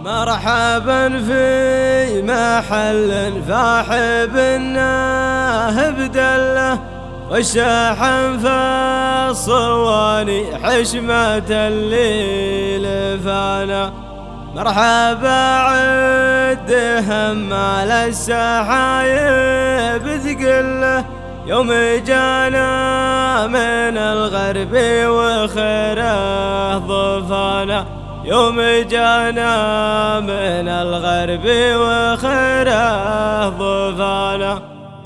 مرحبا في محل فاح بالناهب دله، والشحن في الصواني حشمة الليل فانا. مرحبا عدهم على السحايب ثقله، يوم جانا من الغرب وخيره ضفانا. يوم جانا من الغرب وخيره ضفانا.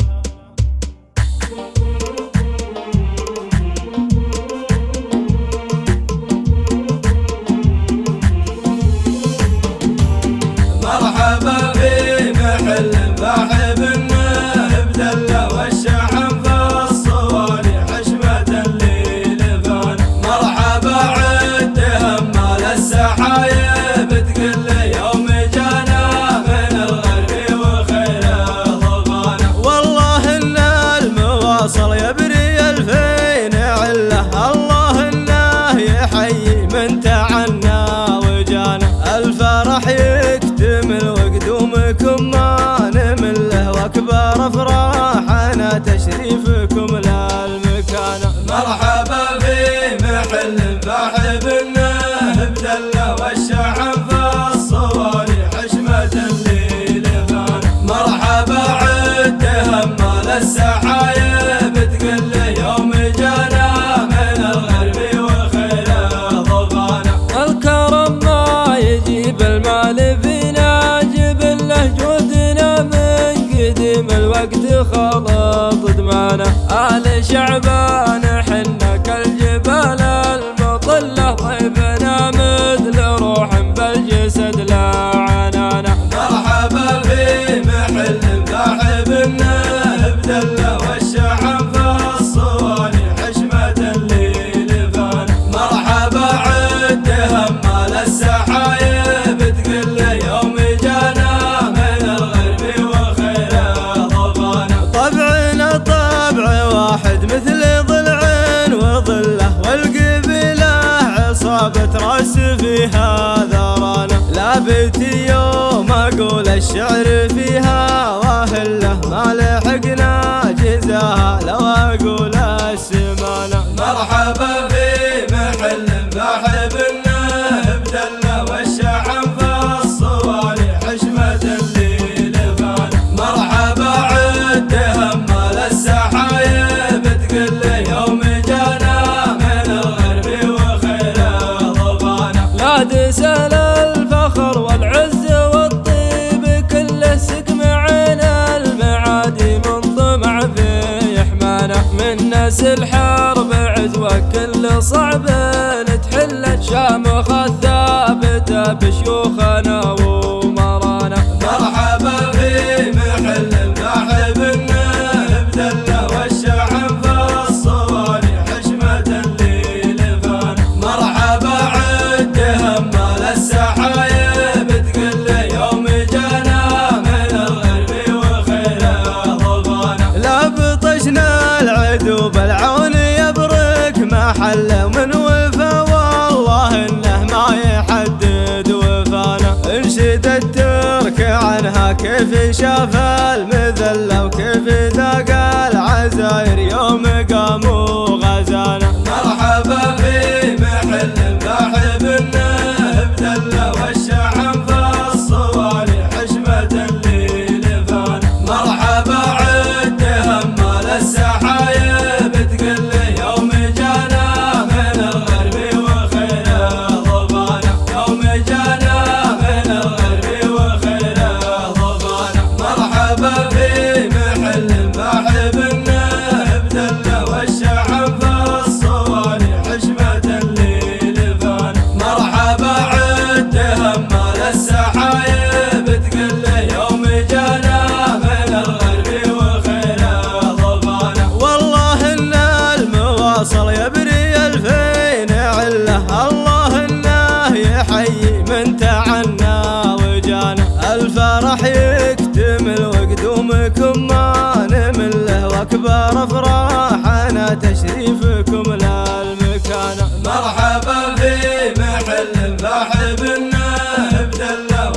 مرحبا في محل فاح بالناهب دله، والشحن في الصواني حشمة الليل فانا. مرحبا عدهم على السحايب تقله، يوم جانا من الغرب وخيره ضفانا. والله ان المواصل يبري الفين عله، الله انه يحيي من تعنى وجانا. الفرح يكتمل وقدومكم ما نمله، واكبر افراحنا تشريفكم للمكانه. مرحبا في محل فاح بالناهب دله، والشحن في الصواني حشمة الليل فانا. مرحبا عدهم على السحايب تقله، يوم جانا من الغرب وخيره ضفانا. الكرم ما يجيب المال فينا جبله، جودنا من قديم الوقت خلط دمانا. أهل شعبان حنا كالجبال المطلة، ضيفنا مثل روح بالجسد لا عنانا. مرحبا في محل فاح بالناهب دله، والشحن في الصواني حشمة الليل فانا. مرحبا عدهم على السحايب تقله، يوم جانا من الغرب وخيره ضفانا. طبعنا طبع واحد مثل ضلع وظله، والقبيله عصابة راس فيها ذرانا. لا بيتي يوم اقول الشعر فيها واهله، ما لحقنا جزاها لو اقول السمانه. مرحبا في محل فاح بالناهب دله، والشحن في الصواني حشمة الليل فانا. مرحبا عدهم على السحايب تقله، يوم جانا من الغرب وخيره ضفانا. لا تسأل الفخر والعز والطيب كله، سقم عين المعادي من طمع في حمانا. من ناس الحرب عزوة كل صعب تحله، شامخ الثابتة بشيوخنا ومرانا. مرحبا في محل فاح بالناهب دله، والشحن في الصواني حشمة الليل فانا. مرحبا عدهم على السحايب تقله، يوم جانا من الغرب وخيره ضفانا. لا بطشنا العدو بالعون يبرك محله، ومن وفا والله انه ما يحدد وفانا. انشد الترك عنها كيف شاف المذله، وكيف ذاق العزاير يوم قاموا غزانا. مرحبا في محل فاح بالناهب دله، والشحن في الصواني حشمة الليل فانا. مرحبا عدهم على السحايب تقله، يوم جانا من الغرب وخيره ضفانا. يوم جانا من الغرب وخيره ضفانا. مرحبا في محل فاح بالناهب دله، والشحن في الصواني حشمة الليل فانا. مرحبا عدهم على السحايب تقله، يوم جانا من الغرب وخيره ضفانا. والله ان المواصل يبري الفين عله، الله انه يحيي من تعنى وجانا. الفرح يكتمل وقدومكم ما نمله، واكبر افراحنا تشريفكم للمكانه. مرحبا في محل فاح بالناهب دله،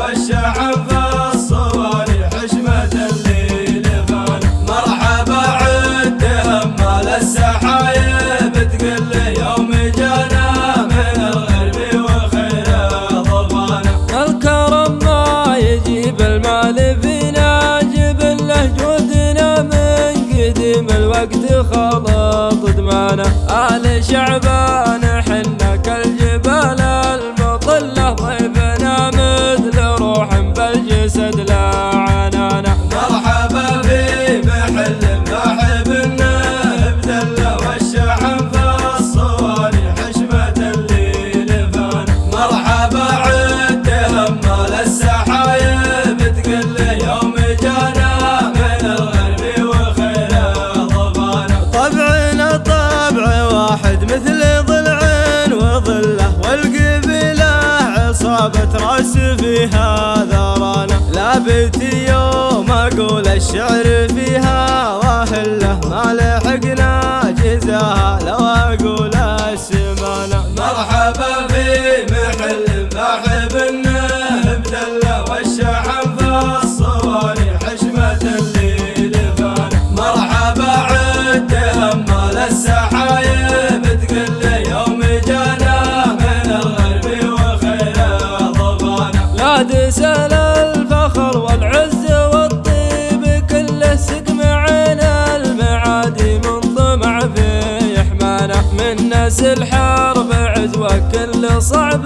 السحايب تقل يوم جانا من الغرب وخير ضفانا. الكرم ما يجيب المال فينا، جيب له جودنا من قديم الوقت خلط دمانا. آل شعبان حنا كالجبال المطلة، ضيفنا مثل روح بالجسد لا عنانا. مرحبا في محل محب النهب دله والشحن في الصواني حشمة اللي لفانا. مرحبا عد همال السحايب تقل يوم جانا من الغرب وخير ضفانا. طبعنا طبع واحد مثل ضلع وظله، والقبيلة عصابة راس فيها ذرانا. لا بيتي يوم اقول الشعر فيها واهله، ما لحقنا جزاها لو اقول السمانة. مرحبا في محل محب النهب دله والشحن في الصواني حشمة اللي لفانا. مرحبا عد همال السحايب تقل يوم جانا من الغرب وخير ضفانا. لا تسأل الفخر والعز والطيب كله، سقم عين المعادي من طمع في حمانا. من ناس الحرب عزوة كل صعب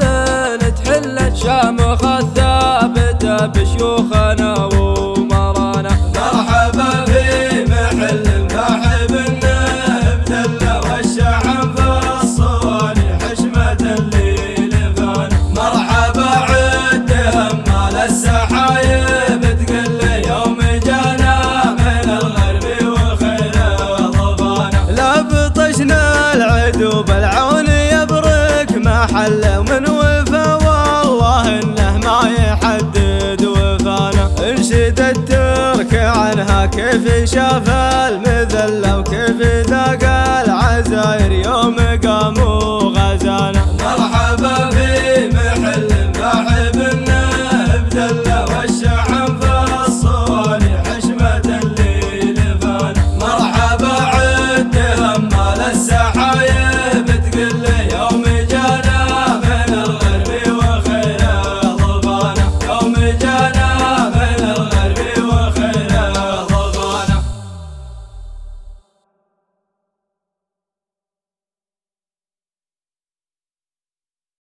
تحل، شامخ الثابتة بشيوخنا ومرانا. مرحبا في محل محب النهب دله والشحن في الصواني حشمة اللي لفانا. مرحبا عد همال السحايب تقل يوم جانا من الغرب وخير ضفانا. لا بطشنا العدو بالعون يبرك محله، ومن وفا والله انه ما يحدد وفانا. انشد الترك عنها كيف شاف المذله، وكيف ذاق